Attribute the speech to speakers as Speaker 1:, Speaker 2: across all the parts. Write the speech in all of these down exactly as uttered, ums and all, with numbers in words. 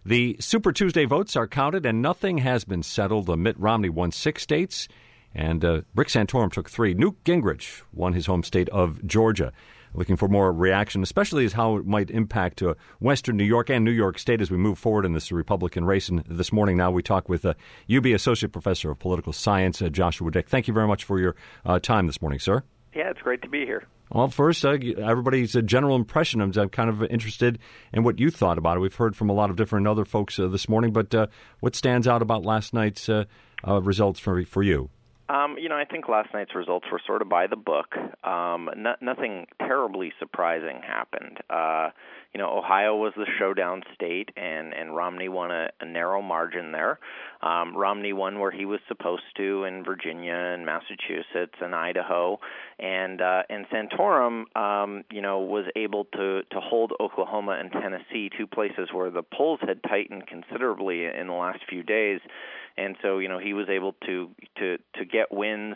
Speaker 1: The Super Tuesday votes are counted, and nothing has been settled. Uh, Mitt Romney won six states, and uh, Rick Santorum took three. Newt Gingrich won his home state of Georgia. Looking for more reaction, especially as how it might impact uh, Western New York and New York State as we move forward in this Republican race. And this morning now we talk with uh, U B Associate Professor of Political Science, uh, Joshua Dick. Thank you very much for your uh, time this morning, sir.
Speaker 2: Yeah, it's great to be here.
Speaker 1: Well, first, uh, everybody's uh, general impression. I'm, I'm kind of interested in what you thought about it. We've heard from a lot of different other folks uh, this morning, but uh, what stands out about last night's uh, uh, results for for you?
Speaker 2: Um, you know, I think last night's results were sort of by the book. Um, no, nothing terribly surprising happened. Uh, you know, Ohio was the showdown state, and, and Romney won a, a narrow margin there. Um, Romney won where he was supposed to in Virginia and Massachusetts and Idaho, and uh, and Santorum, um, you know, was able to to hold Oklahoma and Tennessee, two places where the polls had tightened considerably in the last few days. And so, you know, he was able to to, to get wins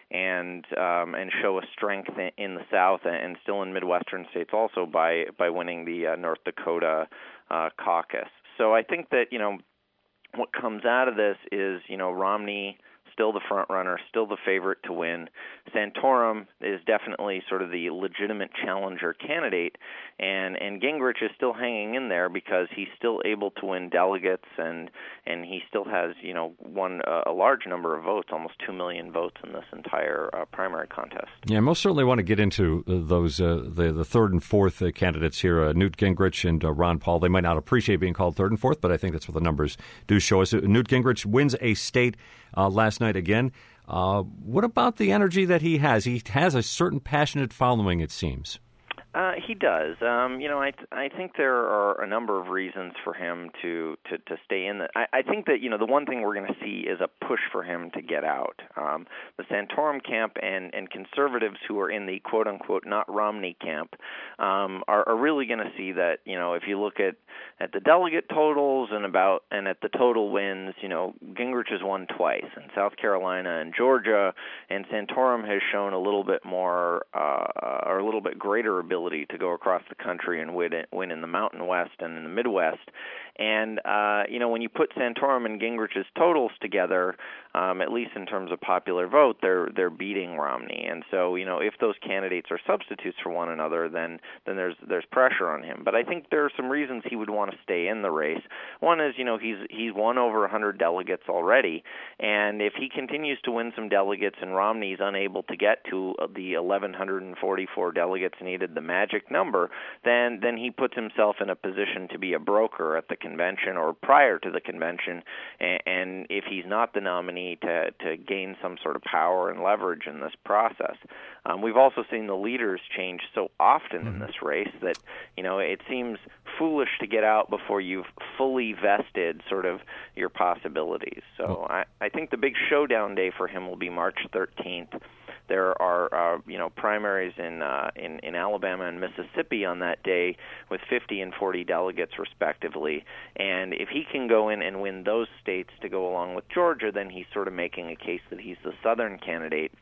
Speaker 2: and um, and show a strength in the South and still in Midwestern states also by by winning the uh, North Dakota uh, caucus. So I think that, you know, what comes out of this is, you know, Romney still the front runner, still the favorite to win. Santorum is definitely sort of the legitimate challenger candidate, and, and Gingrich is still hanging in there because he's still able to win delegates, and and he still has, you know, won a, a large number of votes, almost two million votes in this entire uh, primary contest.
Speaker 1: Yeah, I most certainly want to get into uh, those uh, the the third and fourth uh, candidates here, uh, Newt Gingrich and uh, Ron Paul. They might not appreciate being called third and fourth, but I think that's what the numbers do show us. Uh, Newt Gingrich wins a state uh, last night again. Uh, what about the energy that he has? He has a certain passionate following, it seems.
Speaker 2: Uh, he does. Um, you know, I th- I think there are a number of reasons for him to, to, to stay in. The, I, I think that, you know, the one thing we're going to see is a push for him to get out. Um, the Santorum camp and, and conservatives who are in the quote-unquote not Romney camp um, are, are really going to see that, you know, if you look at, at the delegate totals and about and at the total wins, you know, Gingrich has won twice in South Carolina and Georgia, and Santorum has shown a little bit more uh, or a little bit greater ability to go across the country and win, it, win in the Mountain West and in the Midwest. And, uh, you know, when you put Santorum and Gingrich's totals together, um, at least in terms of popular vote, they're they're beating Romney. And so, you know, if those candidates are substitutes for one another, then then there's there's pressure on him. But I think there are some reasons he would want to stay in the race. One is, you know, he's he's won over one hundred delegates already, and if he continues to win some delegates and Romney's unable to get to the eleven forty-four delegates needed, the magic number, then then he puts himself in a position to be a broker at the convention or prior to the convention, and, and if he's not the nominee, to to gain some sort of power and leverage in this process. Um, we've also seen the leaders change so often in this race that, you know, it seems foolish to get out before you've fully vested sort of your possibilities. So I, I think the big showdown day for him will be March thirteenth. There are, uh, you know, primaries in, uh, in in Alabama and Mississippi on that day with fifty and forty delegates respectively. And if he can go in and win those states to go along with Georgia, then he's sort of making a case that he's the Southern candidate.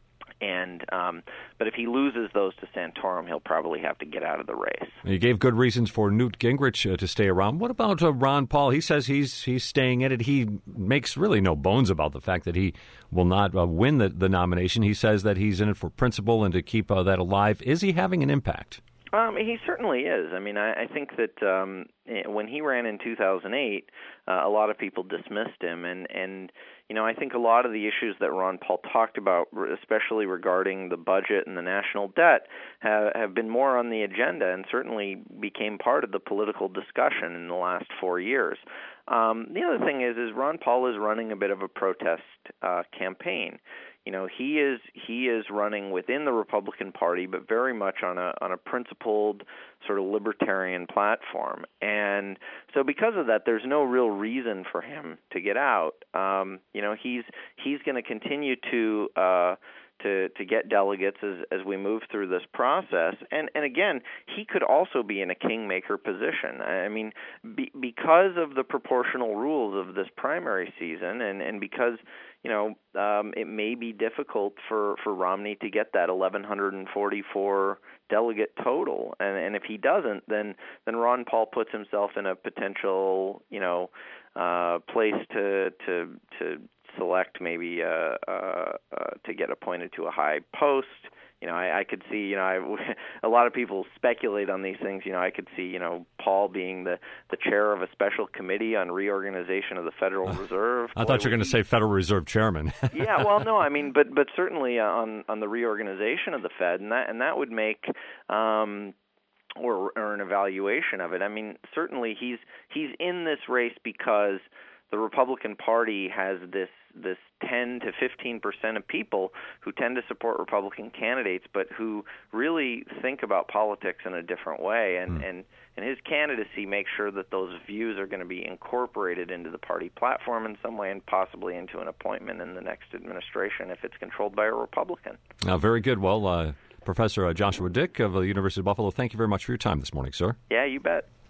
Speaker 2: And um, but if he loses those to Santorum, he'll probably have to get out of the race.
Speaker 1: You gave good reasons for Newt Gingrich uh, to stay around. What about uh, Ron Paul? He says he's he's staying in it. He makes really no bones about the fact that he will not uh, win the, the nomination. He says that he's in it for principle and to keep uh, that alive. Is he having an impact?
Speaker 2: Um, he certainly is. I mean, I, I think that um, when he ran in two thousand eight, uh, a lot of people dismissed him, and, and you know, I think a lot of the issues that Ron Paul talked about, especially regarding the budget and the national debt, have, have been more on the agenda and certainly became part of the political discussion in the last four years. Um, the other thing is, is Ron Paul is running a bit of a protest uh, campaign. You know, he is he is running within the Republican Party, but very much on a on a principled sort of libertarian platform. And so because of that, there's no real reason for him to get out. Um, you know, he's he's going to continue to uh, to, to get delegates as, as we move through this process. And, and again, he could also be in a kingmaker position. I mean, be, because of the proportional rules of this primary season, and, and because you know, um, it may be difficult for, for Romney to get that eleven forty-four delegate total, and and if he doesn't, then then Ron Paul puts himself in a potential, you know, uh, place to to to select maybe uh, uh, uh, to get appointed to a high post. You know, I, I could see, you know, I, a lot of people speculate on these things. You know, I could see, you know, Paul being the, the chair of a special committee on reorganization of the Federal Reserve.
Speaker 1: I
Speaker 2: Boy,
Speaker 1: thought you were going to say Federal Reserve Chairman.
Speaker 2: Yeah, well, no, I mean, but but certainly on on the reorganization of the Fed, and that and that would make. Um, or, or an evaluation of it. I mean, certainly he's he's in this race because the Republican Party has this this ten to fifteen percent of people who tend to support Republican candidates, but who really think about politics in a different way. And, mm. and, and his candidacy makes sure that those views are going to be incorporated into the party platform in some way, and possibly into an appointment in the next administration if it's controlled by a Republican.
Speaker 1: Uh, very good. Well, uh, Professor Joshua Dick of the University of Buffalo, thank you very much for your time this morning, sir.
Speaker 2: Yeah, you bet.